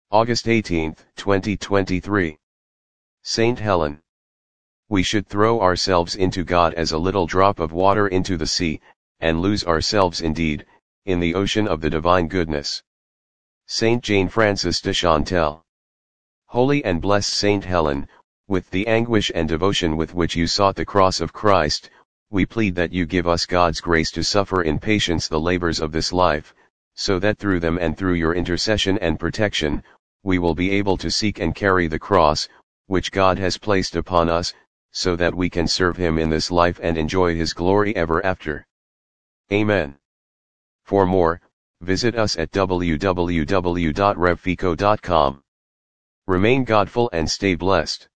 August 18, 2023. Saint Helen. We should throw ourselves into God as a little drop of water into the sea, and lose ourselves indeed, in the ocean of the divine goodness. Saint Jane Frances de Chantal. Holy and blessed Saint Helen, with the anguish and devotion with which you sought the cross of Christ, we plead that you give us God's grace to suffer in patience the labors of this life, so that through them and through your intercession and protection, we will be able to seek and carry the cross, which God has placed upon us, so that we can serve Him in this life and enjoy His glory ever after. Amen. For more, visit us at www.revfico.com. Remain Godful and stay blessed.